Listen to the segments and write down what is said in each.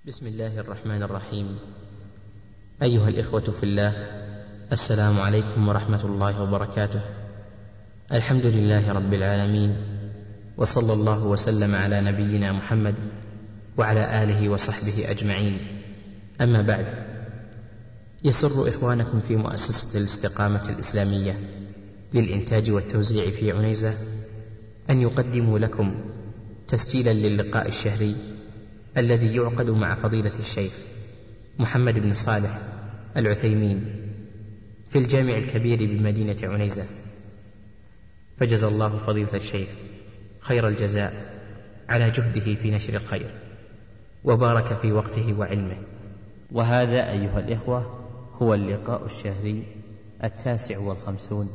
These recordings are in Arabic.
بسم الله الرحمن الرحيم. أيها الإخوة في الله، السلام عليكم ورحمة الله وبركاته. الحمد لله رب العالمين، وصلى الله وسلم على نبينا محمد وعلى آله وصحبه أجمعين. أما بعد، يسر إخوانكم في مؤسسة الاستقامة الإسلامية للإنتاج والتوزيع في عنيزة أن يقدموا لكم تسجيلا للقاء الشهري الذي يعقد مع فضيلة الشيخ محمد بن صالح العثيمين في الجامع الكبير بمدينة عنيزة، فجزى الله فضيلة الشيخ خير الجزاء على جهده في نشر الخير، وبارك في وقته وعلمه. وهذا أيها الإخوة هو اللقاء الشهري 59.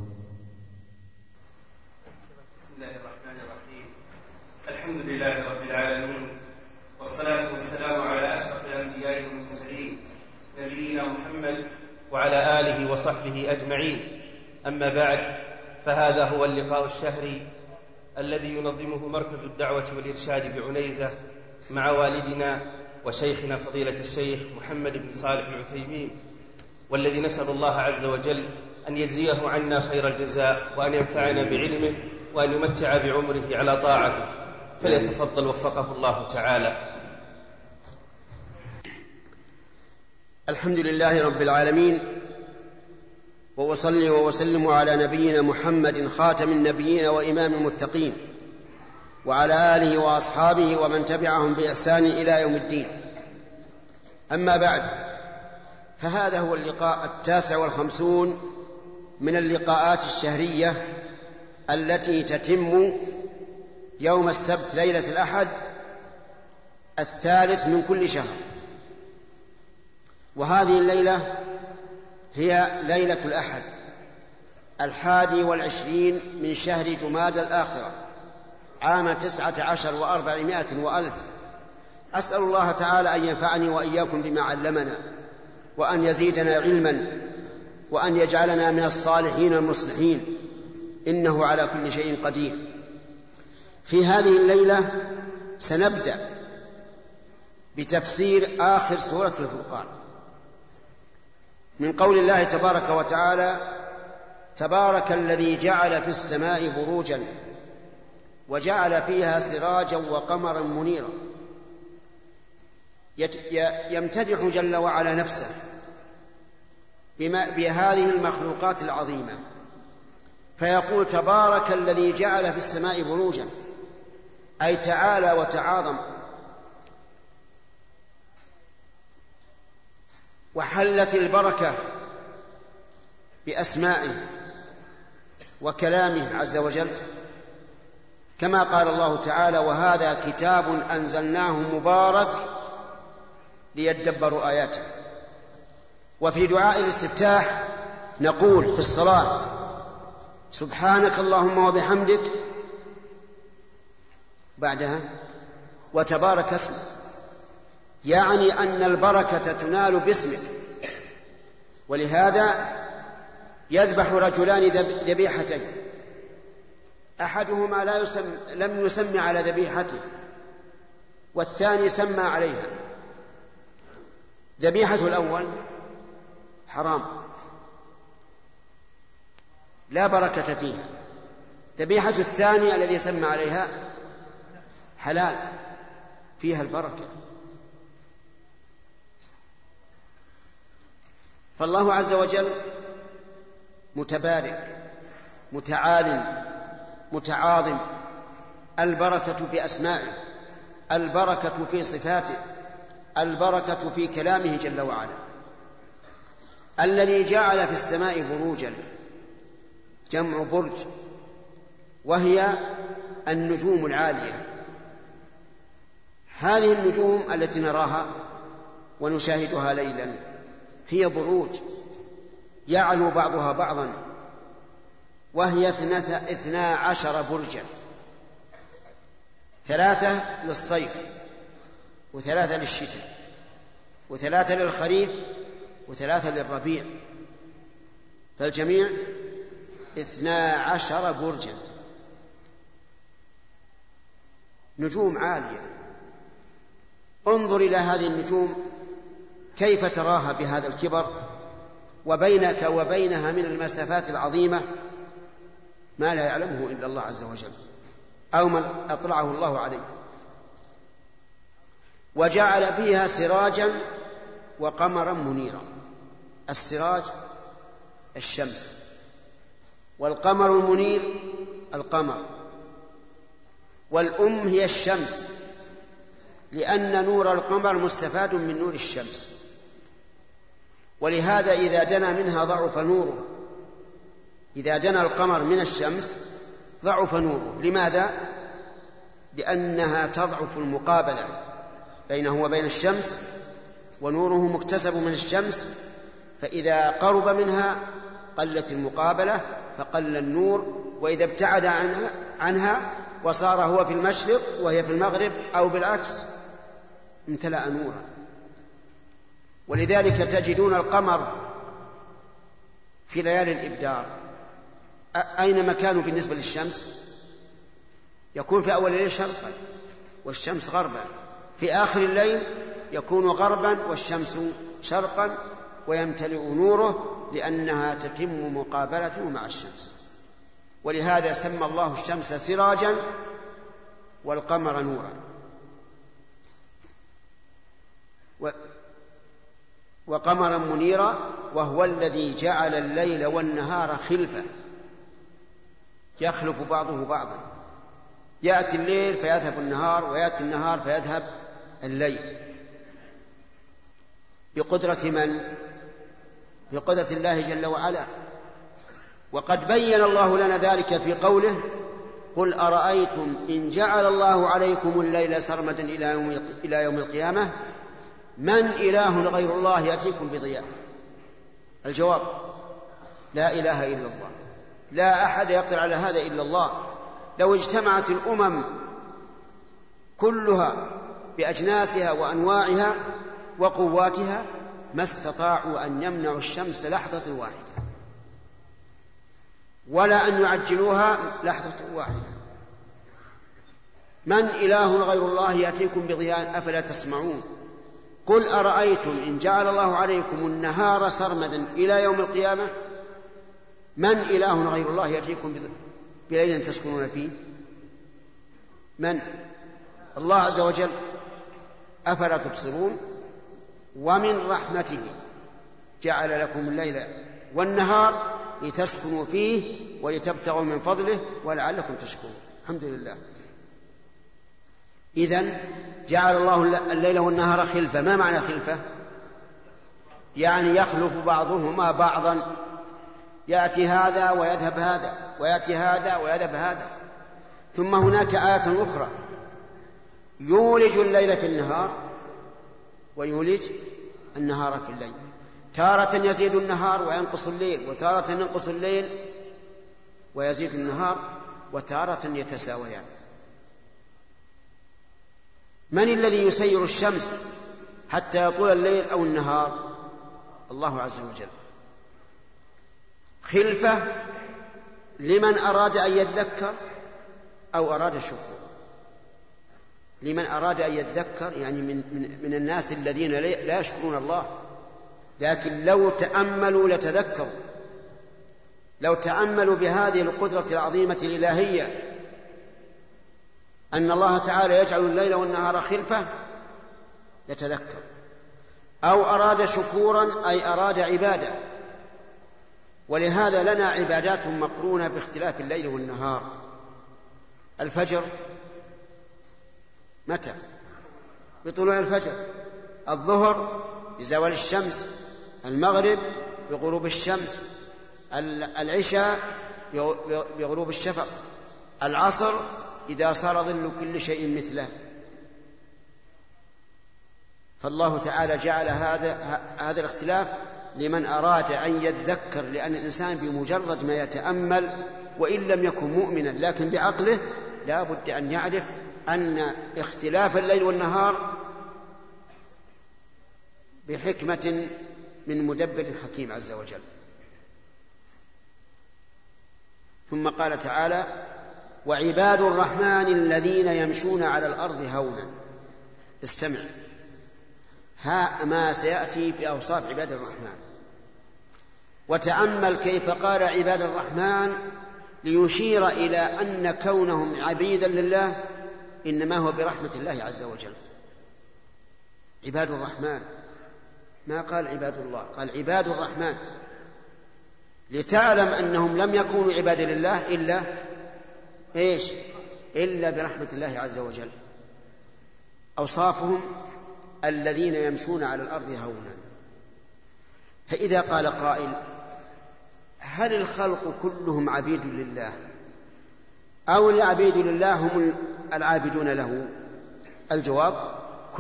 بسم الله الرحمن الرحيم. الحمد لله رب العالمين، والصلاة والسلام على أشرف الأنبياء والمرسلين نبينا محمد وعلى آله وصحبه أجمعين. أما بعد، فهذا هو اللقاء الشهري الذي ينظمه مركز الدعوة والإرشاد بعنيزة مع والدنا وشيخنا فضيلة الشيخ محمد بن صالح العثيمين، والذي نسأل الله عز وجل أن يجزيه عنا خير الجزاء، وأن ينفعنا بعلمه، وأن يمتع بعمره على طاعته، فليتفضل وفقه الله تعالى. الحمد لله رب العالمين، وأصلي وأسلم على نبينا محمد خاتم النبيين وإمام المتقين، وعلى آله وأصحابه ومن تبعهم بإحسان إلى يوم الدين. أما بعد، فهذا هو اللقاء 59 من اللقاءات الشهرية التي تتم يوم السبت ليلة الأحد 3 من كل شهر. وهذه الليلة هي ليلة الأحد 21 من شهر جمادى الآخرة عام 19 و400 وألف. أسأل الله تعالى أن ينفعني وإياكم بما علمنا، وأن يزيدنا علما، وأن يجعلنا من الصالحين المصلحين، إنه على كل شيء قدير. في هذه الليلة سنبدأ بتفسير آخر سورة الفرقان من قول الله تبارك وتعالى: تبارك الذي جعل في السماء بروجا وجعل فيها سراجا وقمرا منيرا. يمتدح جل وعلا نفسه بهذه المخلوقات العظيمة، فيقول: تبارك الذي جعل في السماء بروجا، أي تعالى وتعاظم، وحلت البركة بأسمائه وكلامه عز وجل، كما قال الله تعالى: وهذا كتاب أنزلناه مبارك ليدبروا آياته. وفي دعاء الاستفتاح نقول في الصلاة: سبحانك اللهم وبحمدك، بعدها وتبارك اسمك، يعني أن البركة تنال باسمك. ولهذا يذبح رجلان ذبيحتين، أحدهما لم يسمى على ذبيحته، والثاني سمى عليها. ذبيحة الأول حرام لا بركة فيها، ذبيحة الثاني الذي سمى عليها حلال فيها البركة. فالله عز وجل متبارك متعال متعاظم، البركة في أسمائه، البركة في صفاته، البركة في كلامه جل وعلا. الذي جعل في السماء بروجا، جمع برج، وهي النجوم العالية. هذه النجوم التي نراها ونشاهدها ليلا هي بروج يعلو بعضها بعضا، وهي 12 برجا، 3 للصيف، و3 للشتاء، و3 للخريف، و3 للربيع، فالجميع 12 برجا، نجوم عالية. انظر إلى هذه النجوم كيف تراها بهذا الكبر، وبينك وبينها من المسافات العظيمة ما لا يعلمه إلا الله عز وجل أو من أطلعه الله عليه. وجعل فيها سراجا وقمرا منيرا. السراج الشمس، والقمر المنير القمر، والأم هي الشمس، لأن نور القمر مستفاد من نور الشمس، ولهذا إذا دنا منها ضعف نوره. إذا دنا القمر من الشمس ضعف نوره. لماذا؟ لأنها تضعف المقابلة بينه وبين الشمس، ونوره مكتسب من الشمس، فإذا قرب منها قلت المقابلة فقل النور، وإذا ابتعد عنها وصار هو في المشرق وهي في المغرب أو بالعكس امتلأ نورا. ولذلك تجدون القمر في ليالي الإبدار أين مكانه بالنسبة للشمس؟ يكون في أول الليل شرقا والشمس غربا، في آخر الليل يكون غربا والشمس شرقا، ويمتلئ نوره لأنها تتم مقابلته مع الشمس. ولهذا سمى الله الشمس سراجا والقمر نورا. وقمرا منيرا، وهو الذي جعل الليل والنهار خلفة، يخلف بعضه بعضا، يأتي الليل فيذهب النهار، ويأتي النهار فيذهب الليل، بقدرة من؟ بقدرة الله جل وعلا. وقد بين الله لنا ذلك في قوله: قل أرأيتم إن جعل الله عليكم الليل سرمدا إلى يوم القيامة من إله غير الله يأتيكم بضياء؟ الجواب: لا إله إلا الله، لا أحد يقدر على هذا إلا الله. لو اجتمعت الأمم كلها بأجناسها وأنواعها وقواتها ما استطاعوا أن يمنعوا الشمس لحظة واحدة، ولا أن يعجلوها لحظة واحدة. من إله غير الله يأتيكم بضياء أفلا تسمعون؟ قل أرأيتم إن جعل الله عليكم النهار سرمدا إلى يوم القيامة من إله غير الله يأتيكم بليل تسكنون فيه؟ من؟ الله عز وجل. أفلا تبصرون؟ ومن رحمته جعل لكم الليل والنهار لتسكنوا فيه ولتبتغوا من فضله ولعلكم تشكرون. الحمد لله. إذن جعل الله الليل والنهار خلفة. ما معنى خلفة؟ يعني يخلف بعضهما بعضا، يأتي هذا ويذهب هذا، ويأتي هذا ويذهب هذا. ثم هناك آية أخرى: يولج الليل في النهار ويولج النهار في الليل. تارة يزيد النهار وينقص الليل، وتارة ينقص الليل ويزيد النهار، وتارة يتساويان. من الذي يسير الشمس حتى يطول الليل أو النهار؟ الله عز وجل. خلفة لمن أراد أن يذكر أو أراد الشكر. لمن أراد أن يذكر يعني من الناس الذين لا يشكرون الله، لكن لو تأملوا لتذكروا، لو تأملوا بهذه القدرة العظيمة الإلهية أن الله تعالى يجعل الليل والنهار خلفة لتذكر. أو أراد شكورا أي أراد عبادة. ولهذا لنا عبادات مقرونة باختلاف الليل والنهار. الفجر متى؟ بطلوع الفجر. الظهر بزوال الشمس. المغرب بغروب الشمس. العشاء بغروب الشفق. العصر إذا صار ظل كل شيء مثله. فالله تعالى جعل هذا الاختلاف لمن أراد أن يذكر، لأن الإنسان بمجرد ما يتأمل وإن لم يكن مؤمنا لكن بعقله لا بد أن يعرف أن اختلاف الليل والنهار بحكمة من مدبر حكيم عز وجل. ثم قال تعالى: وعباد الرحمن الذين يمشون على الأرض هونا. استمع، ها ما سيأتي في أوصاف عباد الرحمن، وتأمل كيف قال عباد الرحمن ليشير إلى أن كونهم عبيدا لله إنما هو برحمة الله عز وجل. عباد الرحمن، ما قال عباد الله، قال عباد الرحمن، لتعلم أنهم لم يكونوا عبادا لله إلا إيش؟ إلا برحمة الله عز وجل. أوصافهم الذين يمشون على الأرض هونا. فإذا قال قائل هل الخلق كلهم عبيد لله أو العبيد لله هم العابدون له؟ الجواب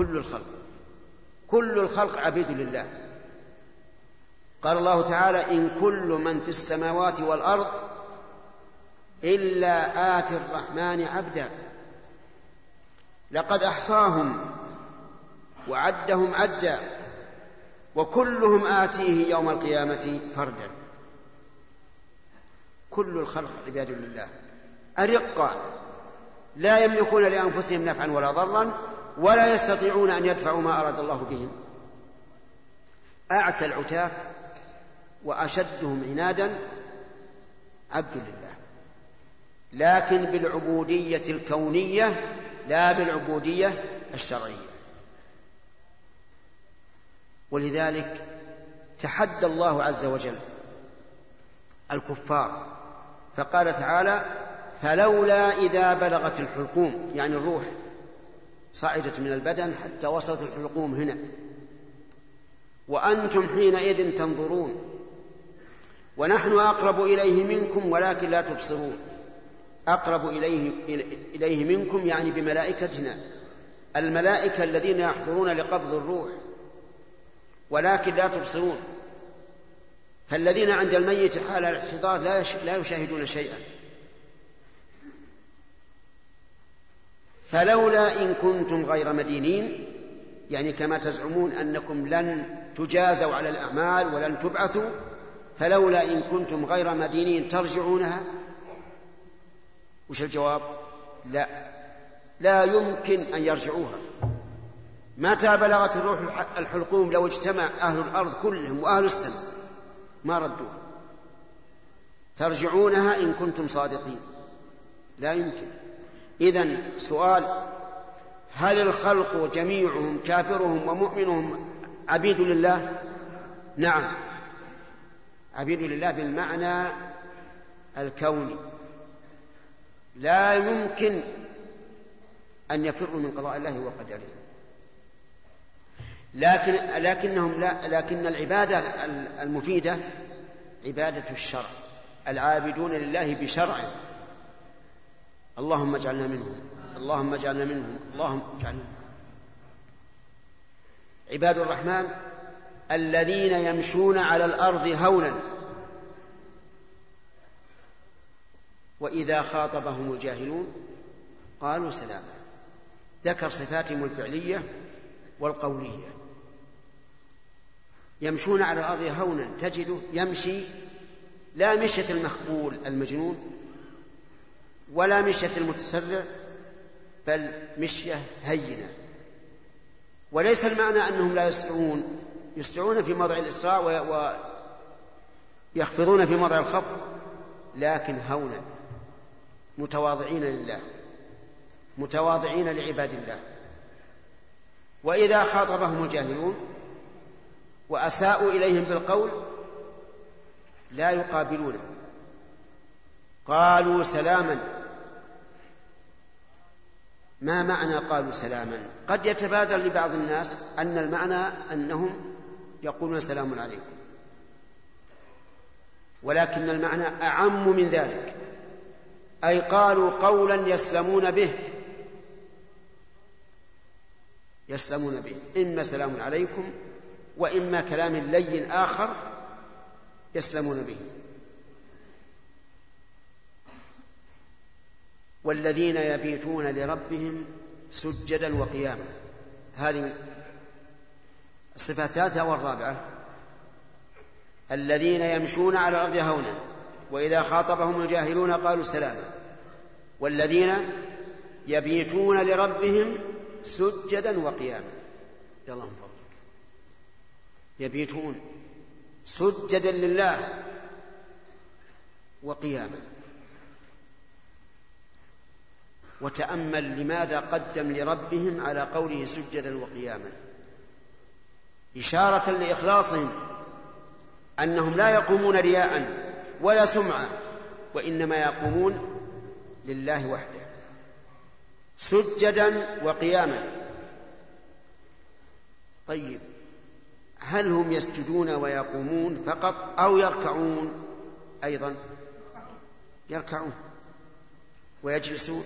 كل الخلق عبيد لله. قال الله تعالى إن كل من في السماوات والأرض إلا آتي الرحمن عبدا لقد أحصاهم وعدهم عدا وكلهم آتيه يوم القيامة فردا. كل الخلق عباد لله، أرقا لا يملكون لأنفسهم نفعا ولا ضرا ولا يستطيعون أن يدفعوا ما أراد الله بهم. أعتى العتاة وأشدهم عنادا عبد لله، لكن بالعبودية الكونية لا بالعبودية الشرعية. ولذلك تحدى الله عز وجل الكفار فقال تعالى فلولا إذا بلغت الحلقوم، يعني الروح صعدت من البدن حتى وصلت الحلقوم هنا، وأنتم حينئذ تنظرون ونحن أقرب إليه منكم ولكن لا تبصرون. أقرب إليه منكم يعني بملائكتنا، الملائكة الذين يحضرون لقبض الروح، ولكن لا تبصرون. فالذين عند الميت حال الاحتضار لا يشاهدون شيئا. فلولا إن كنتم غير مدينين، يعني كما تزعمون أنكم لن تجازوا على الأعمال ولن تبعثوا، فلولا إن كنتم غير مدينين ترجعونها. وش الجواب؟ لا يمكن أن يرجعوها. متى بلغت الروح الحلقوم لو اجتمع أهل الأرض كلهم وأهل السماء ما ردوها. ترجعونها إن كنتم صادقين، لا يمكن. إذن سؤال، هل الخلق جميعهم كافرهم ومؤمنهم عبيد لله؟ نعم، عبيد لله بالمعنى الكوني، لا يمكن أن يفروا من قضاء الله وقدره. لكن العبادة المفيدة عبادة الشرع، العابدون لله بشرع. اللهم اجعلنا منهم، اللهم اجعلنا منهم، اللهم اجعلنا منهم. عباد الرحمن الذين يمشون على الأرض هونا وإذا خاطبهم الجاهلون قالوا سلاما. ذكر صفاتهم الفعلية والقولية. يمشون على الأرض هونا، تجده يمشي لا مشية المخبول المجنون ولا مشية المتسرع، بل مشية هينة. وليس المعنى أنهم لا يسرعون، يسرعون في موضع الإسراع ويخفضون في موضع الخفض، لكن هونا، متواضعين لله، متواضعين لعباد الله. وإذا خاطبهم الجاهلون وأساءوا إليهم بالقول لا يقابلونه، قالوا سلاما. ما معنى قالوا سلاما؟ قد يتبادر لبعض الناس أن المعنى أنهم يقولون سلام عليكم، ولكن المعنى أعم من ذلك، أي قالوا قولا يسلمون به، يسلمون به، إما سلام عليكم وإما كلام لين آخر يسلمون به. والذين يبيتون لربهم سجدا وقياما، هذه الصفة الثالثة والرابعة. الذين يمشون على الأرض هونا وإذا خاطبهم الجاهلون قالوا سلاما، والذين يبيتون لربهم سجدا وقياما. يلا من فضلك، يبيتون سجدا لله وقياما. وتأمل لماذا قدم لربهم على قوله سجدا وقياما، إشارة لإخلاصهم، أنهم لا يقومون رياء ولا سمعة، وإنما يقومون لله وحده سجدا وقياما. طيب، هل هم يسجدون ويقومون فقط أو يركعون أيضا؟ يركعون ويجلسون.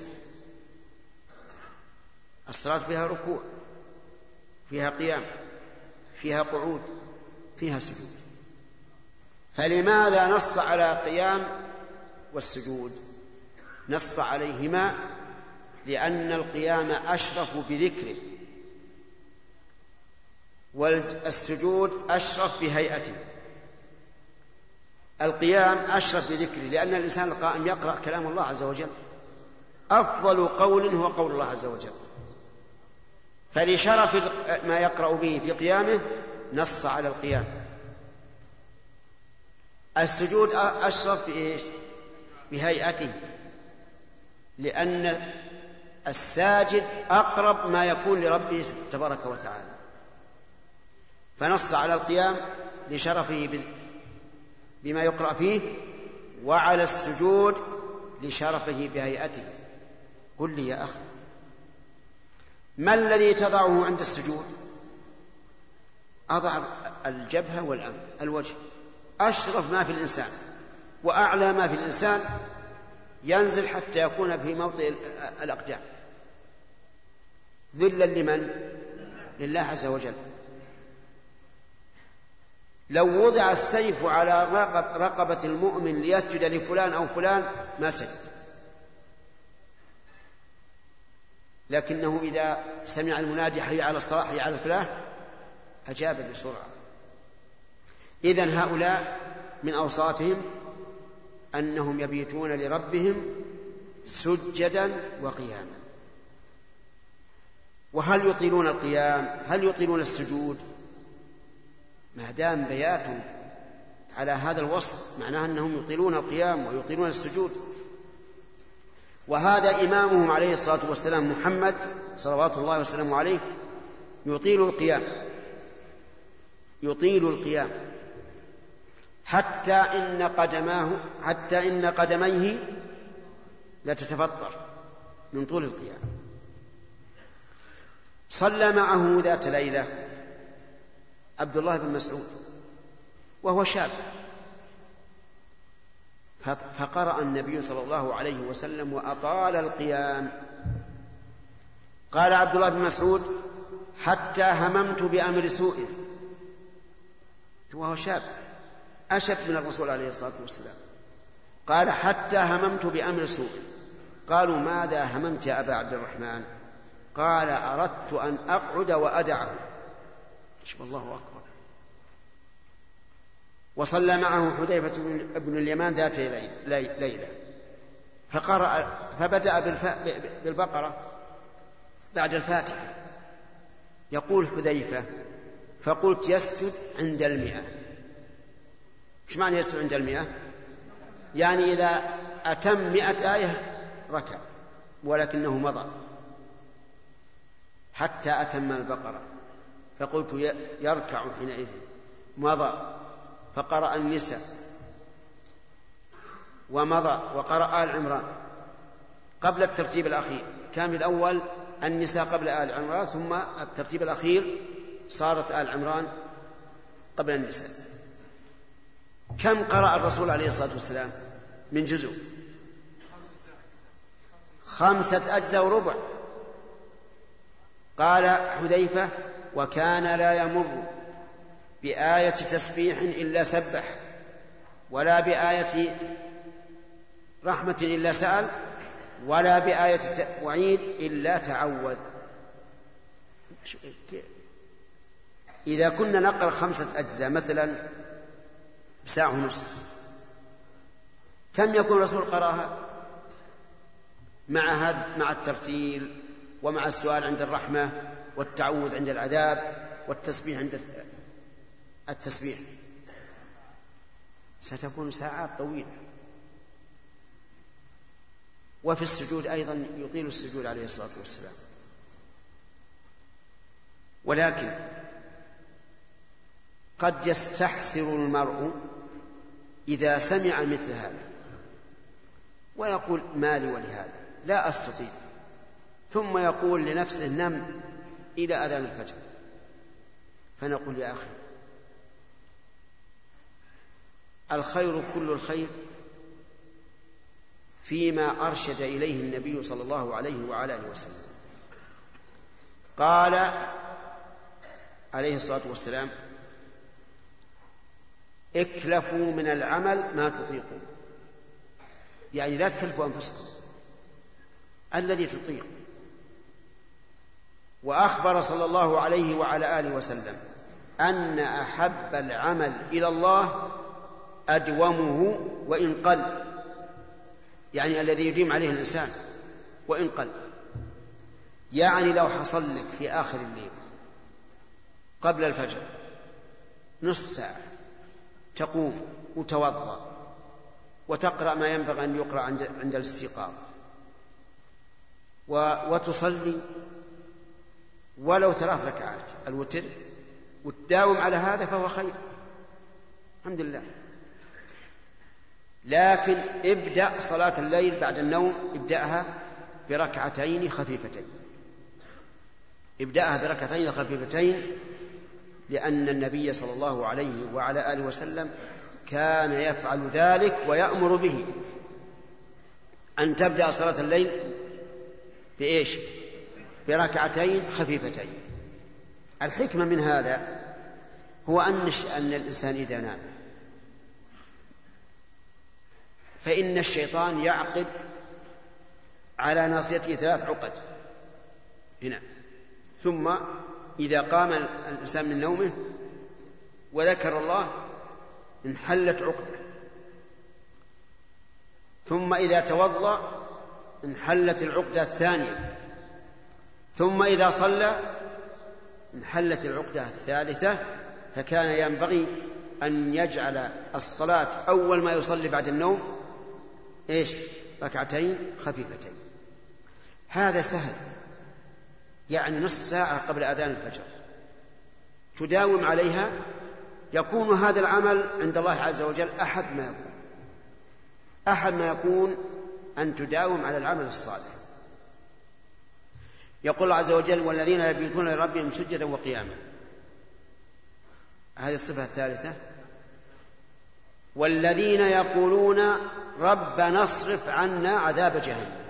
الصلاة فيها ركوع، فيها قيام، فيها قعود، فيها سجود. فلماذا نص على قيام والسجود؟ نص عليهما لأن القيام أشرف بذكره، والسجود أشرف بهيئته. القيام أشرف بذكره لأن الإنسان القائم يقرأ كلام الله عز وجل، أفضل قول هو قول الله عز وجل، فلشرف ما يقرأ به في قيامه نص على القيام. السجود أشرف بهيئته لأن الساجد أقرب ما يكون لربه تبارك وتعالى، فنص على القيام لشرفه بما يقرأ فيه، وعلى السجود لشرفه بهيئته. قل لي يا أخي، ما الذي تضعه عند السجود؟ أضع الجبهة والأنف، الوجه أشرف ما في الإنسان وأعلى ما في الإنسان، ينزل حتى يكون في موطئ الأقدام، ذلا لمن؟ لله عز وجل. لو وضع السيف على رقبة المؤمن ليسجد لفلان أو فلان ما سجد، لكنه إذا سمع المنادي حي على الصلاة حي على الفلاح أجاب بسرعة. إذن هؤلاء من أوصافهم أنهم يبيتون لربهم سجدا وقياما. وهل يطيلون القيام؟ هل يطيلون السجود؟ ما دام بيات على هذا الوصف معناه أنهم يطيلون القيام ويطيلون السجود. وهذا إمامهم عليه الصلاة والسلام محمد صلوات الله وسلامه عليه يطيل القيام حتى إن قدميه لتتفطر من طول القيام. صلى معه ذات ليلة عبد الله بن مسعود وهو شاب، فقرأ النبي صلى الله عليه وسلم وأطال القيام. قال عبد الله بن مسعود: حتى هممت بأمر سوء، وهو شاب أشب من الرسول عليه الصلاة والسلام. قال: حتى هممت بأمر سوء. قالوا: ماذا هممت يا أبا عبد الرحمن؟ قال: أردت أن أقعد وأدعه. شوف الله أكبر. وصلى معه حذيفة بن اليمان ذات ليلة فبدأ بالبقرة بعد الفاتحة. يقول حذيفة: فقلت يسجد عند 100. ايش معنى يسجد عند 100؟ يعني إذا أتم 100 آية ركع، ولكنه مضى حتى أتم البقرة. فقلت يركع حينئذ، مضى فقرأ النساء ومضى وقرأ آل عمران قبل الترتيب الأخير. كان الأول النساء قبل آل عمران، ثم الترتيب الأخير صارت آل عمران قبل النساء. كم قرأ الرسول عليه الصلاة والسلام من جزء؟ 5 أجزاء وربع. قال حذيفة: وكان لا يمر بآية تسبيح إلا سبح، ولا بآية رحمة إلا سأل، ولا بآية وعيد إلا تعوذ. إذا كنا نقرأ 5 أجزاء مثلا بساعة ونصف، كم يكون الرسول قرأها مع الترتيل ومع السؤال عند الرحمة والتعوذ عند العذاب والتسبيح عند التسبيح، ستكون ساعات طويلة. وفي السجود أيضا يطيل السجود عليه الصلاة والسلام. ولكن قد يستحسر المرء إذا سمع مثل هذا ويقول ما لي ولهذا لا أستطيع، ثم يقول لنفسه نم إلى أذان الفجر، فنقول يا أخي الخير كل الخير فيما أرشد إليه النبي صلى الله عليه وعلى آله وسلم. قال عليه الصلاة والسلام اكلفوا من العمل ما تطيقون، يعني لا تكلفوا أنفسكم الذي تطيق. وأخبر صلى الله عليه وعلى آله وسلم أن أحب العمل إلى الله أدومه وإن قل، يعني الذي يديم عليه الإنسان وإن قل. يعني لو حصل لك في آخر الليل قبل الفجر نصف ساعة تقوم وتوضأ وتقرأ ما ينبغي أن يقرأ عند الاستيقاظ وتصلي ولو 3 ركعات الوتر وتداوم على هذا فهو خير، الحمد لله. لكن ابدأ صلاة الليل بعد النوم ابدأها بركعتين خفيفتين، ابدأها بركعتين خفيفتين، لأن النبي صلى الله عليه وعلى آله وسلم كان يفعل ذلك ويأمر به، أن تبدأ صلاة الليل بإيش؟ بركعتين خفيفتين. الحكمة من هذا هو أن الإنسان إذا نام فإن الشيطان يعقد على ناصيته 3 عقد هنا، ثم إذا قام الإنسان من نومه وذكر الله انحلت عقدة، ثم إذا توضأ انحلت العقدة الثانية، ثم إذا صلى انحلت العقدة الثالثة. فكان ينبغي أن يجعل الصلاة أول ما يصلي بعد النوم إيش؟ ركعتين خفيفتين. هذا سهل، يعني نصف ساعة قبل أذان الفجر تداوم عليها، يكون هذا العمل عند الله عز وجل أحد ما يكون أن تداوم على العمل الصالح. يقول الله عز وجل والذين يبيتون لربهم سجدا وقياما، هذه الصفة الثالثة. والذين يقولون ربنا اصرف عنا عذاب جهنم،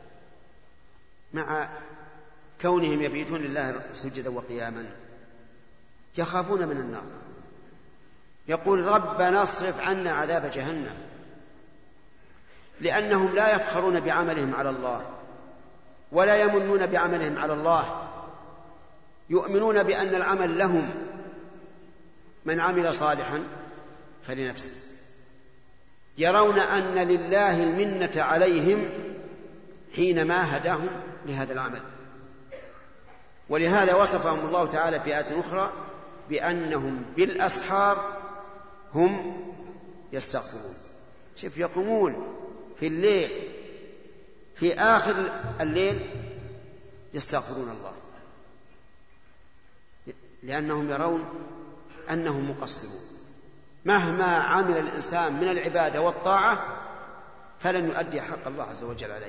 مع كونهم يبيتون لله سجدا وقياما يخافون من النار. يقول ربنا اصرف عنا عذاب جهنم، لأنهم لا يفخرون بعملهم على الله ولا يمنون بعملهم على الله، يؤمنون بأن العمل لهم، من عمل صالحا فلنفسه، يرون أن لله المنة عليهم حينما هداهم لهذا العمل. ولهذا وصفهم الله تعالى في آية أخرى بأنهم بالأسحار هم يستغفرون. شوف، يقومون في الليل في آخر الليل يستغفرون الله، لأنهم يرون أنهم مقصرون. مهما عمل الإنسان من العبادة والطاعة فلن يؤدي حق الله عز وجل عليه.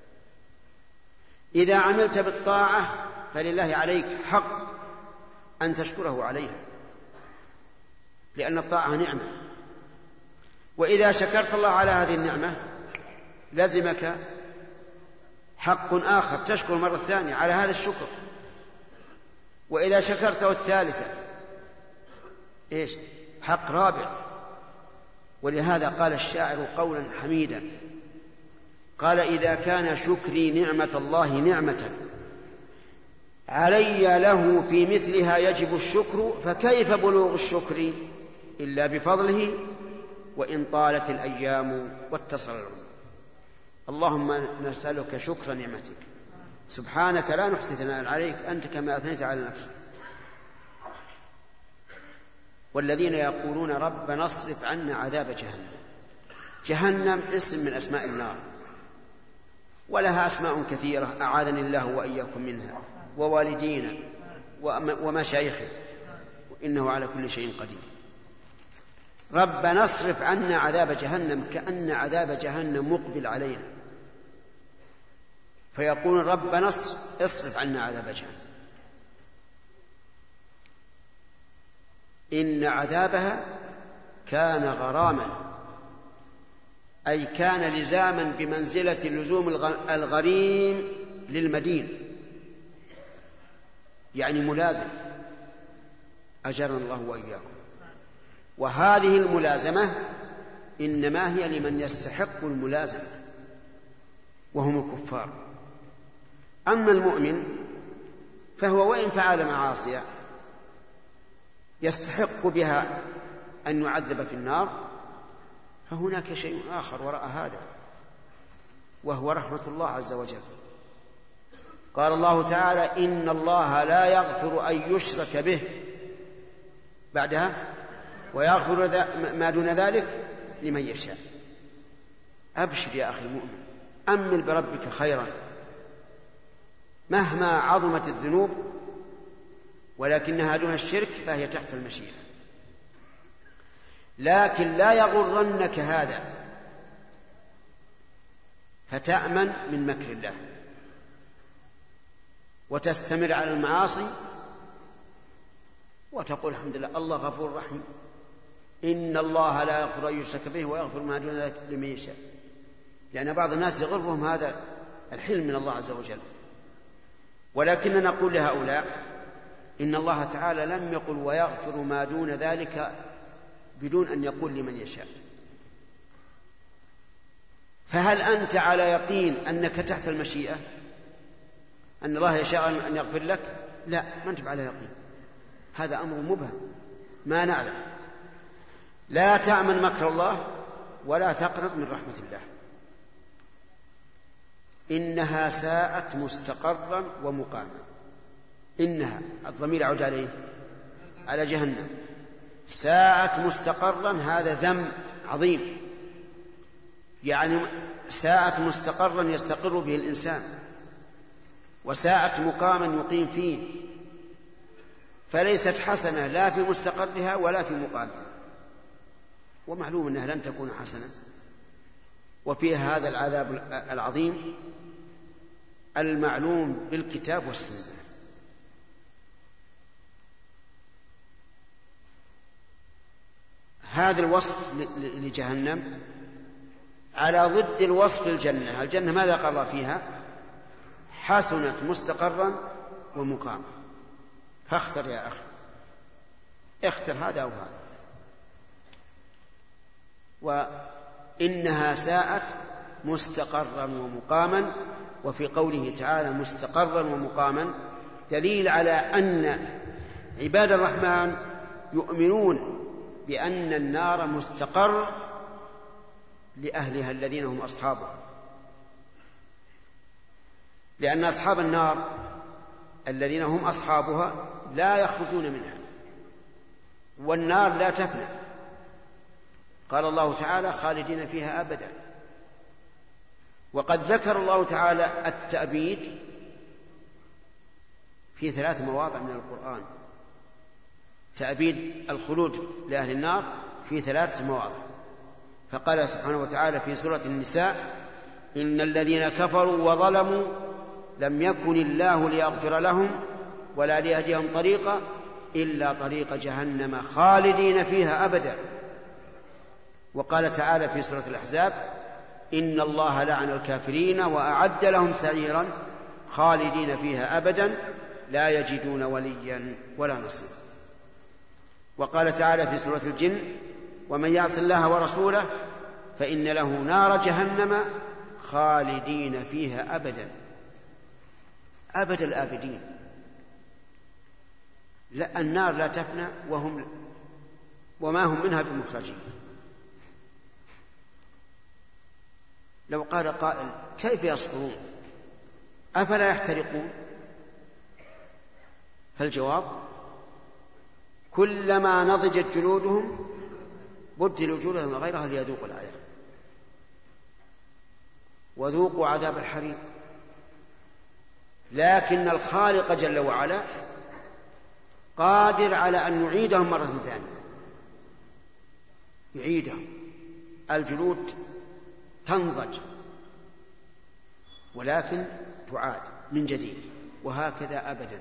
إذا عملت بالطاعة فلله عليك حق أن تشكره عليها، لأن الطاعة نعمة، وإذا شكرت الله على هذه النعمة لزمك حق آخر تشكر مرة ثانية على هذا الشكر، وإذا شكرته الثالثة إيش؟ حق رابع. ولهذا قال الشاعر قولا حميدا، قال إذا كان شكري نعمة الله نعمة علي له في مثلها يجب الشكر، فكيف بلوغ الشكر إلا بفضله وإن طالت الأيام واتصل العمر. اللهم نسألك شكر نعمتك سبحانك لا نحصي ثناء عليك أنت كما أثنيت على نفسك. والذين يقولون ربنا اصرف عنا عذاب جهنم. جهنم اسم من أسماء النار، ولها أسماء كثيرة أعاذني الله وإياكم منها، ووالدينا ومشايخه، إنه على كل شيء قدير. ربنا اصرف عنا عذاب جهنم، كأن عذاب جهنم مقبل علينا، فيقول ربنا اصرف عنا عذاب جهنم، إن عذابها كان غراما، أي كان لزاما بمنزلة لزوم الغريم للمدين، يعني ملازم، أجرنا الله وإياكم. وهذه الملازمة إنما هي لمن يستحق الملازمة وهم الكفار. أما المؤمن فهو وإن فعل معاصي يستحق بها أن يعذب في النار، فهناك شيء آخر وراء هذا، وهو رحمة الله عز وجل. قال الله تعالى إن الله لا يغفر أن يشرك به، بعدها ويغفر ما دون ذلك لمن يشاء. أبشر يا أخي المؤمن، أمل بربك خيرا، مهما عظمت الذنوب ولكنها دون الشرك فهي تحت المشيئة. لكن لا يغرنك هذا فتأمن من مكر الله وتستمر على المعاصي وتقول الحمد لله الله غفور رحيم، إن الله لا يغفر أن يشرك به ويغفر ما دون ذلك لمن يشاء. لأن بعض الناس يغرهم هذا الحلم من الله عز وجل. ولكن نقول لهؤلاء إن الله تعالى لم يقل ويغفر ما دون ذلك بدون أن يقول لمن يشاء. فهل أنت على يقين أنك تحت المشيئة، أن الله يشاء أن يغفر لك؟ لا، ما أنت على يقين، هذا أمر مبهم ما نعلم. لا تأمن مكر الله ولا تقنط من رحمة الله، إنها ساءت مستقرا ومقاما. إنها الضمير يعود على جهنم. ساءت مستقرا هذا ذم عظيم، يعني ساءت مستقرا يستقر به الإنسان، وساءت مقاما يقيم فيه، فليست حسنة لا في مستقرها ولا في مقامها، ومعلوم أنها لن تكون حسنة. وفيها هذا العذاب العظيم المعلوم بالكتاب والسنة. هذا الوصف لجهنم على ضد الوصف للجنة. الجنة ماذا قال الله فيها؟ حسنت مستقرا ومقاما. فاختر يا أخي، اختر هذا أو هذا. وإنها ساءت مستقرا ومقاما. وفي قوله تعالى مستقرا ومقاما دليل على أن عباد الرحمن يؤمنون بأن النار مستقر لأهلها الذين هم أصحابها، لأن أصحاب النار الذين هم أصحابها لا يخرجون منها، والنار لا تفنى. قال الله تعالى خالدين فيها أبدا. وقد ذكر الله تعالى التأبيد في 3 مواضع من القرآن، تأبيد الخلود لأهل النار في 3 مواضع. فقال سبحانه وتعالى في سورة النساء إن الذين كفروا وظلموا لم يكن الله ليغفر لهم ولا ليهديهم طريقا إلا طريق جهنم خالدين فيها أبدا. وقال تعالى في سورة الأحزاب إن الله لعن الكافرين وأعد لهم سعيرا خالدين فيها أبدا لا يجدون وليا ولا نصيرا. وقال تعالى في سورة الجن ومن يعص الله ورسوله فإن له نار جهنم خالدين فيها أبدا، أبد الآبدين. لا، النار لا تفنى وما هم منها بمخرجين. لو قال قائل كيف يصبرون أفلا يحترقون؟ فالجواب: كلما نضجت جلودهم بدلوا جلودهم غيرها ليذوقوا العذاب وذوقوا عذاب الحريق. لكن الخالق جل وعلا قادر على أن يعيدهم مرة ثانية، يعيدهم، الجلود تنضج ولكن تعاد من جديد، وهكذا أبدا.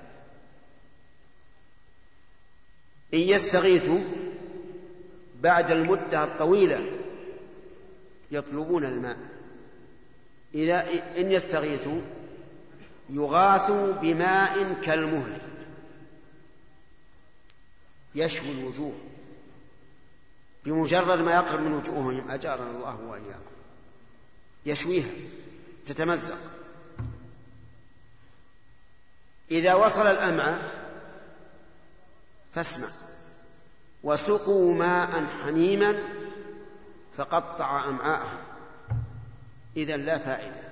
إن يستغيثوا بعد المدة الطويلة يطلبون الماء. إن يستغيثوا يغاثوا بماء كالمهل يشوي الوجوه، بمجرد ما يقرب من وجوههم أجارنا الله وإياكم يشويها تتمزق. إذا وصل الأمعاء فاسمع: وسقوا ماء حميما فقطع أمعاءهم. إذن لا فائدة،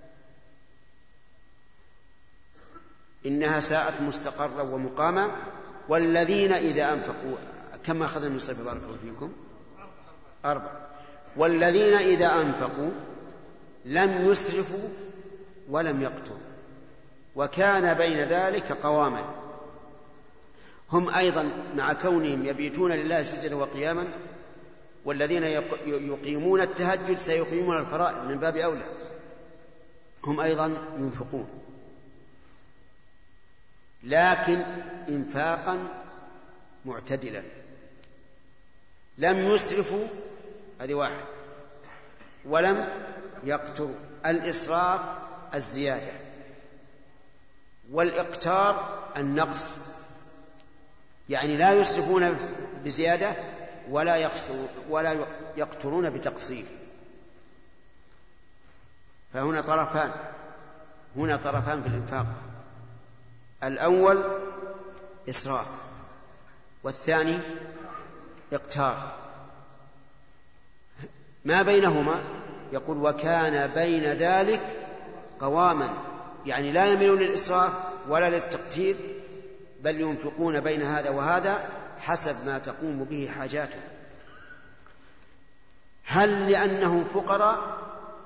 إنها ساءت مستقرا ومقاما. والذين إذا أنفقوا، كما أخذنا من صفة بارك الله فيكم 4، والذين إذا أنفقوا لم يسرفوا ولم يقتروا وكان بين ذلك قواما. هم أيضا مع كونهم يبيتون لله سجدا وقياما، والذين يقيمون التهجد سيقيمون الفرائض من باب أولى، هم أيضا ينفقون، لكن إنفاقا معتدلا. لم يسرفوا، هذه واحد، ولم يقتروا. الإسراف الزيادة، والإقتار النقص، يعني لا يسرفون بزيادة ولا يقترون بتقصير. فهنا طرفان في الإنفاق: الأول إسراف، والثاني إقتار. ما بينهما يقول: وكان بين ذلك قواما، يعني لا يميلون للإسراف ولا للتقتير، بل ينفقون بين هذا وهذا حسب ما تقوم به حاجاتهم. هل لأنهم فقراء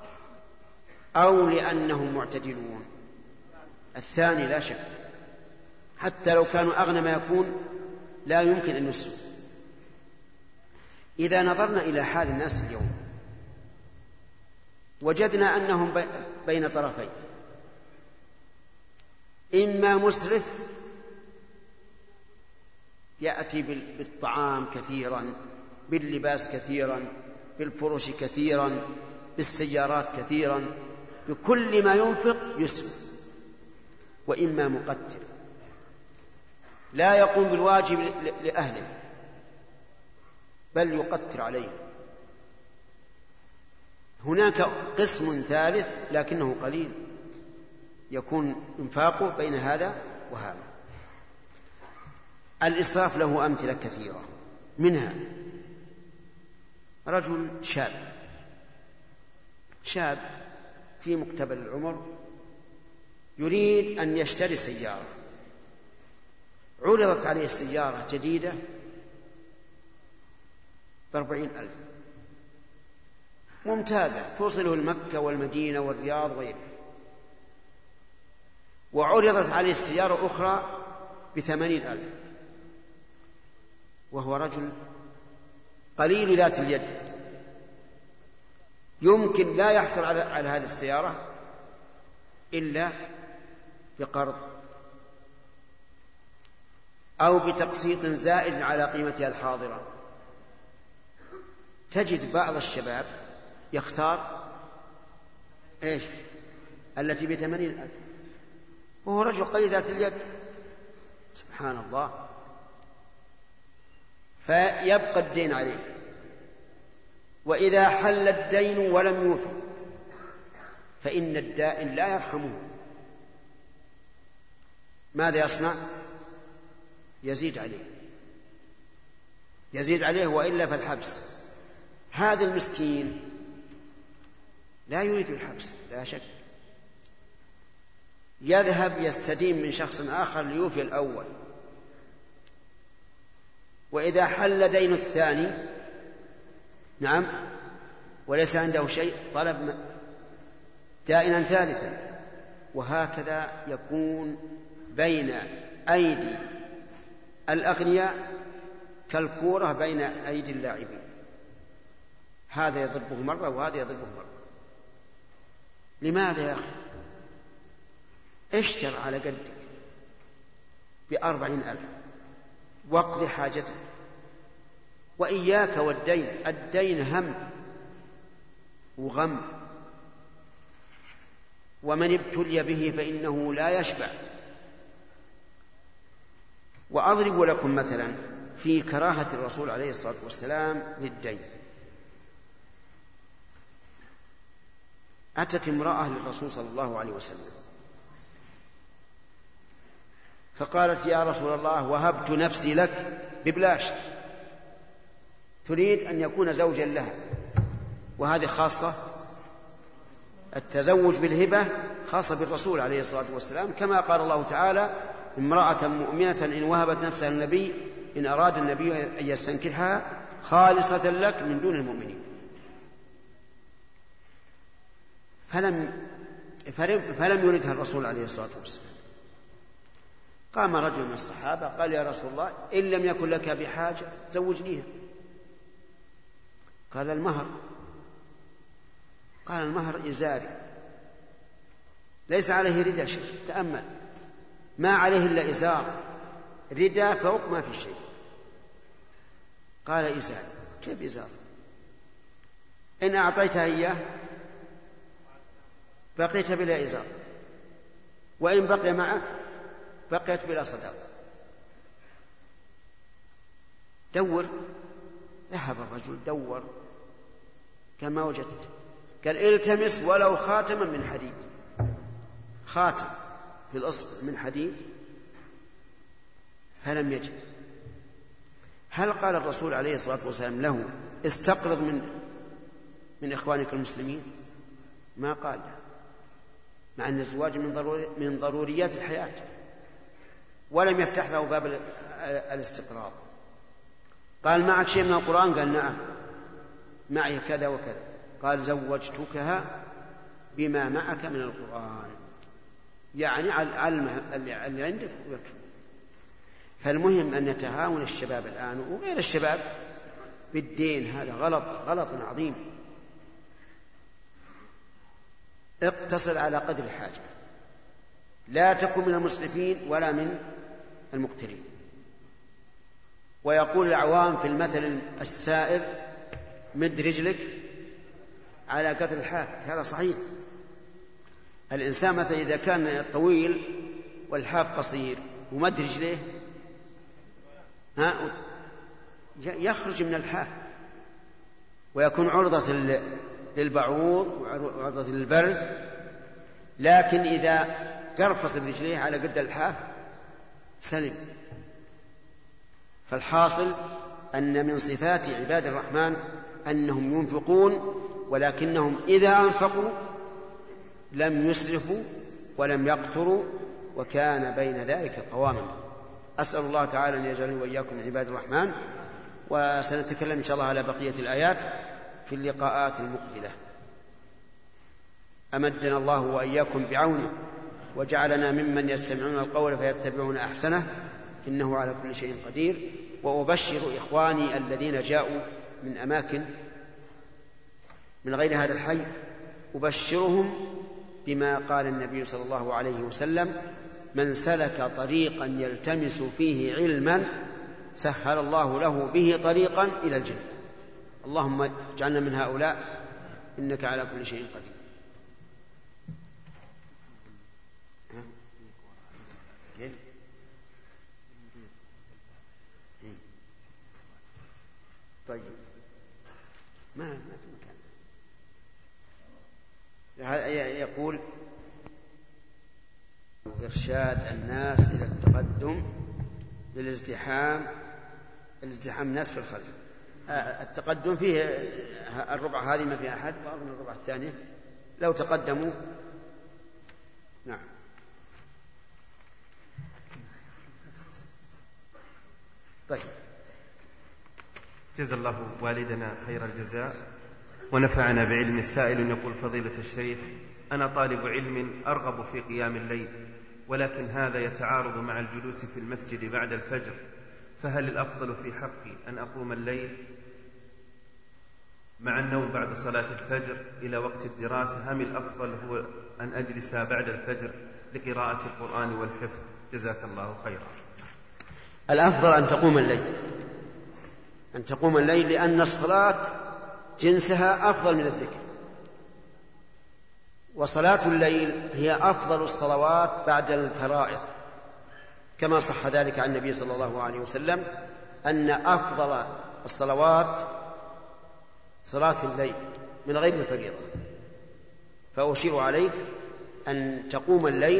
أو لأنهم معتدلون؟ الثاني لا شك، حتى لو كانوا أغنى ما يكون لا يمكن أن يسرفوا. إذا نظرنا إلى حال الناس اليوم وجدنا أنهم بين طرفين: إما مسرف يأتي بالطعام كثيرا، باللباس كثيرا، بالفرش كثيرا، بالسيارات كثيرا، بكل ما ينفق يسرف. وإما مقتر لا يقوم بالواجب لأهله بل يقتر عليه. هناك قسم ثالث لكنه قليل يكون إنفاقه بين هذا وهذا. الإسراف له أمثلة كثيرة، منها رجل شاب في مقتبل العمر يريد أن يشتري سيارة، عرضت عليه السيارة جديدة ب40,000 ممتازة توصله المكة والمدينة والرياض وغيره، وعرضت عليه السيارة أخرى ب80,000 وهو رجل قليل ذات اليد، يمكن لا يحصل على هذه السيارة إلا بقرض أو بتقسيط زائد على قيمتها الحاضرة. تجد بعض الشباب يختار التي ب80,000 وهو رجل قليل ذات اليد، سبحان الله، فيبقى الدين عليه. وإذا حل الدين ولم يوفي فإن الدائن لا يرحمه، ماذا يصنع؟ يزيد عليه وإلا فالحبس. هذا المسكين لا يريد الحبس لا شك، يذهب يستدين من شخص آخر ليوفي الأول، وإذا حل دين الثاني نعم وليس عنده شيء طلب دائنا ثالثا، وهكذا يكون بين أيدي الأغنياء كالكورة بين أيدي اللاعبين، هذا يضربه مرة وهذا يضربه مرة. لماذا يا أخي؟ اشتر على قدك ب40,000 واقض حاجتك، وإياك والدين، الدين هم وغم، ومن ابتلي به فإنه لا يشبع. وأضرب لكم مثلا في كراهة الرسول عليه الصلاة والسلام للدين. أتت امرأة للرسول صلى الله عليه وسلم فقالت: يا رسول الله، وهبت نفسي لك ببلاش، تريد أن يكون زوجا لها، وهذه خاصة، التزوج بالهبة خاصة بالرسول عليه الصلاة والسلام، كما قال الله تعالى: امرأة مؤمنة إن وهبت نفسها للنبي إن أراد النبي أن يستنكحها خالصة لك من دون المؤمنين. فلم يردها الرسول عليه الصلاة والسلام. قام رجل من الصحابة قال: يا رسول الله، إن لم يكن لك بحاجة زوجنيها. قال: المهر. قال: المهر إزاري، ليس عليه رداء شيء. تأمل، ما عليه إلا إزار، رداء فوق ما في شيء. قال: إزاري. كيف إزار؟ إن أعطيتها إياه بقيت بلا إزار، وإن بقي معك بقيت بلا صداق. دور. ذهب الرجل دور، قال: ما وجدت. قال: التمس ولو خاتما من حديد، خاتم في الأصبع من حديد، فلم يجد. هل قال الرسول عليه الصلاة والسلام له: استقرض من إخوانك المسلمين؟ ما قال له، مع أن الزواج من ضروريات الحياة، ولم يفتح له باب الاستقراض. قال: معك شيء من القرآن؟ قال: نعم، معي كذا وكذا. قال: زوجتكها بما معك من القرآن، يعني على العلم اللي عندك يكفي. فالمهم أن نتعاون الشباب الآن وغير الشباب بالدين، هذا غلط عظيم. اقتصر على قدر الحاجة، لا تكن من المسرفين ولا من المقترين. ويقول العوام في المثل السائر: مد رجلك على قدر الحاف. هذا صحيح. الإنسان مثلا إذا كان طويل والحاف قصير ومد رجليه يخرج من الحاف ويكون عرضة للبعوض وعرضة للبرد. لكن إذا قرفص برجليه على قد الحاف سلم. فالحاصل أن من صفات عباد الرحمن أنهم ينفقون، ولكنهم إذا أنفقوا لم يسرفوا ولم يقتروا، وكان بين ذلك قواما. أسأل الله تعالى أن يجعلني وإياكم من عباد الرحمن. وسنتكلم إن شاء الله على بقية الآيات في اللقاءات المقبلة. أمدنا الله وإياكم بعونه، وجعلنا ممن يستمعون القول فيتبعون أحسنه، إنه على كل شيء قدير. وأبشر إخواني الذين جاءوا من أماكن من غير هذا الحي، أبشرهم بما قال النبي صلى الله عليه وسلم: من سلك طريقا يلتمس فيه علما سهل الله له به طريقا إلى الجنة. اللهم اجعلنا من هؤلاء، إنك على كل شيء قدير. طيب، ما في مكان. يقول: إرشاد الناس إلى التقدم للازدحام الناس في الخلف. التقدم فيه الربع هذه ما فيها أحد، وأظن الربع الثانية لو تقدموا. نعم. طيب. جزا الله والدنا خير الجزاء ونفعنا بعلم. السائل يقول: فضيلة الشيخ، أنا طالب علم أرغب في قيام الليل، ولكن هذا يتعارض مع الجلوس في المسجد بعد الفجر، فهل الأفضل في حقي أن أقوم الليل مع النوم بعد صلاة الفجر إلى وقت الدراسة، أم الأفضل هو أن أجلس بعد الفجر لقراءة القرآن والحفظ؟ جزاك الله خيرا. الأفضل أن تقوم الليل لأن الصلاة جنسها أفضل من الذكر، وصلاة الليل هي أفضل الصلوات بعد الفرائض، كما صح ذلك عن النبي صلى الله عليه وسلم أن أفضل الصلوات صلاة الليل من غير الفريضة. فأشير عليك أن تقوم الليل،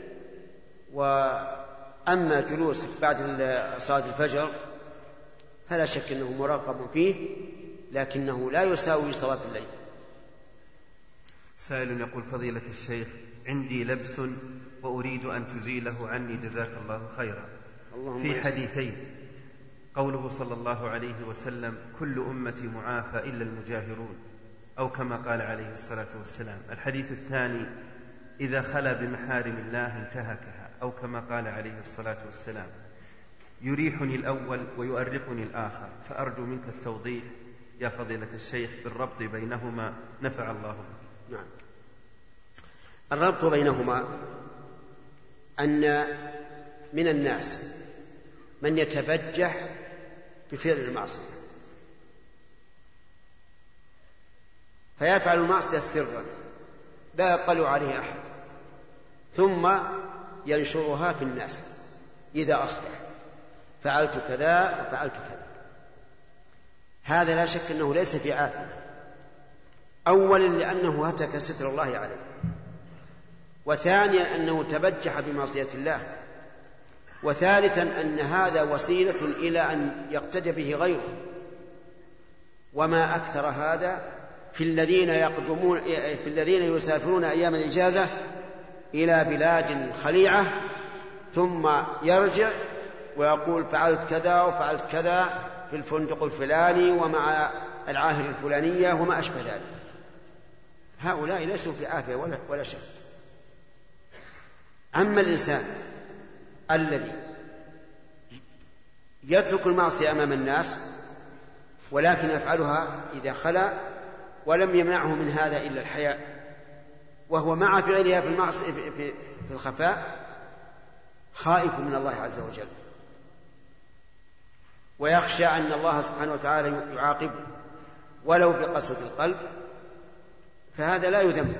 وأما جلوسك بعد صلاة الفجر فلا شك أنه مرغب فيه، لكنه لا يساوي صلاة الليل. سائل يقول: فضيلة الشيخ، عندي لبس وأريد أن تزيله عني جزاك الله خيرا. في حديثين: قوله صلى الله عليه وسلم: كل أمتي معافى إلا المجاهرون، أو كما قال عليه الصلاة والسلام. الحديث الثاني: إذا خلا بمحارم الله انتهكها، أو كما قال عليه الصلاة والسلام. يريحني الأول ويؤرقني الآخر، فأرجو منك التوضيح يا فضيلة الشيخ بالربط بينهما، نفع الله بك. نعم. الربط بينهما أن من الناس من يتبجح بفعل المعصية، فيفعل المعصية سرا لا يطلع عليه أحد، ثم ينشرها في الناس إذا أصبح: فعلت كذا وفعلت كذا. هذا لا شك أنه ليس في عافية، أولا لأنه هتك ستر الله عليه، وثانيا أنه تبجح بمعصية الله، وثالثا أن هذا وسيلة إلى أن يقتدي به غيره. وما أكثر هذا في الذين يسافرون أيام الإجازة إلى بلاد خليعة، ثم يرجع ويقول: فعلت كذا وفعلت كذا في الفندق الفلاني ومع العاهر الفلانية وما أشبه ذلك. هؤلاء ليسوا في عافية ولا شك. أما الإنسان الذي يترك المعصية أمام الناس ولكن يفعلها إذا خلا، ولم يمنعه من هذا إلا الحياء، وهو مع فعلها في المعصية في الخفاء خائف من الله عز وجل، ويخشى أن الله سبحانه وتعالى يعاقبه ولو بقسوة القلب، فهذا لا يذم.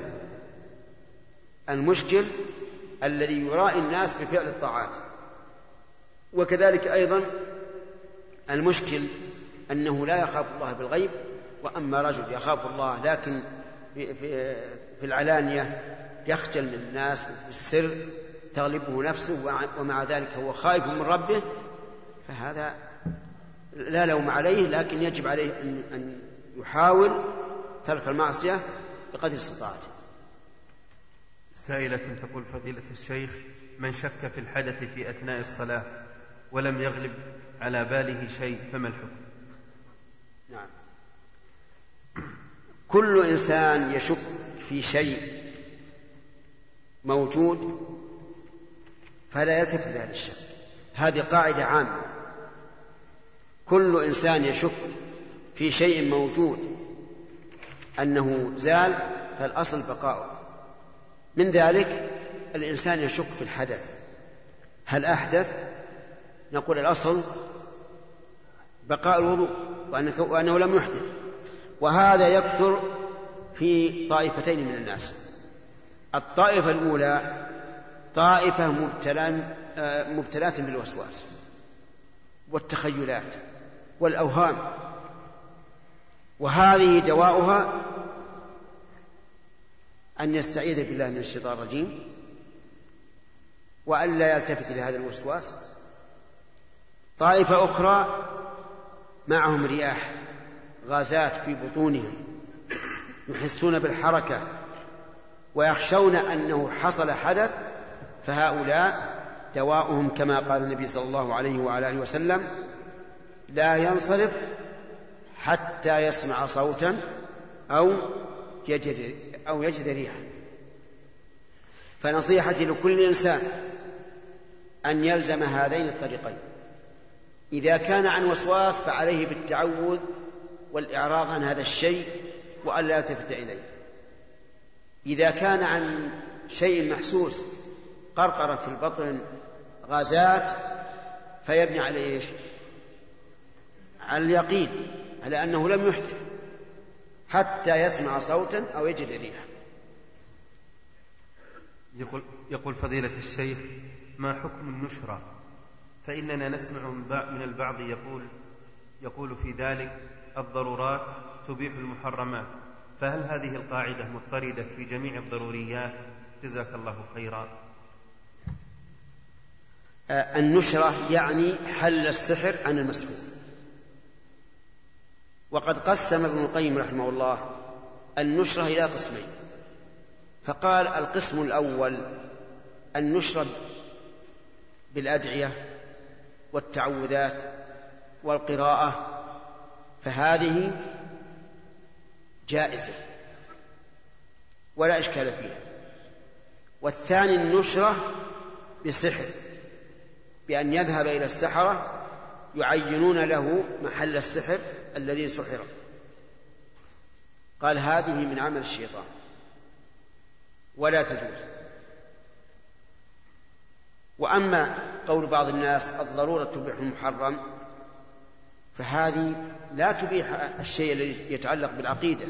المشكل الذي يرائي الناس بفعل الطاعات. وكذلك أيضا المشكل أنه لا يخاف الله بالغيب، وأما رجل يخاف الله لكن في العلانية يخجل من الناس، في السر تغلبه نفسه، ومع ذلك هو خائف من ربه، فهذا لا لوم عليه، لكن يجب عليه أن يحاول ترك المعصية بقدر استطاعته. سائلة تقول: فضيلة الشيخ، من شك في الحدث في أثناء الصلاة ولم يغلب على باله شيء فما الحكم؟ نعم. كل إنسان يشك في شيء موجود فلا يلتفت لهذا الشك، هذه قاعدة عامة. كل إنسان يشك في شيء موجود أنه زال فالأصل بقاؤه. من ذلك الإنسان يشك في الحدث، هل أحدث؟ نقول الأصل بقاء الوضوء وأنه لم يحدث. وهذا يكثر في طائفتين من الناس. الطائفة الأولى طائفة مبتلات بالوسواس والتخيلات والأوهام، وهذه دواؤها أن يستعيذ بالله من الشيطان الرجيم وأن لا يلتفت لهذا الوسواس. طائفة أخرى معهم رياح غازات في بطونهم يحسون بالحركة ويخشون أنه حصل حدث، فهؤلاء دواؤهم كما قال النبي صلى الله عليه وعلى آله وسلم: لا ينصرف حتى يسمع صوتا أو يجد ريحا. فنصيحتي لكل إنسان أن يلزم هذين الطريقين. إذا كان عن وسواس فعليه بالتعوذ والإعراض عن هذا الشيء وأن لا يلتفت إليه. إذا كان عن شيء محسوس، قرقرة في البطن، غازات، فيبني على إيش؟ على اليقين، على أنه لم يحدث حتى يسمع صوتا أو يجد ريحا. يقول فضيلة الشيخ: ما حكم النشرة؟ فإننا نسمع من البعض يقول في ذلك: الضرورات تبيح المحرمات، فهل هذه القاعدة مضطردة في جميع الضروريات؟ جزاك الله خيرا. النشرة يعني حل السحر عن المسحور. وقد قسم ابن القيم رحمه الله النشرة إلى قسمين، فقال: القسم الأول النشرة بالأدعية والتعوذات والقراءة، فهذه جائزة ولا إشكال فيها. والثاني النشرة بسحر، بأن يذهب إلى السحرة يعينون له محل السحر الذي سحر. قال: هذه من عمل الشيطان ولا تجوز. وأما قول بعض الناس الضرورة تبيح المحرم، فهذه لا تبيح الشيء الذي يتعلق بالعقيدة.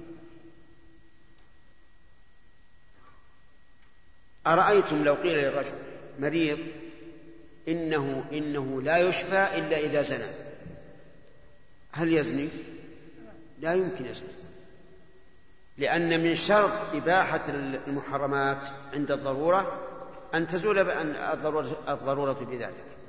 أرأيتم لو قيل للرجل مريض إنه لا يشفى إلا إذا زنى، هل يزني؟ لا يمكن يزني، لأن من شرط إباحة المحرمات عند الضرورة أن تزول الضرورة بذلك.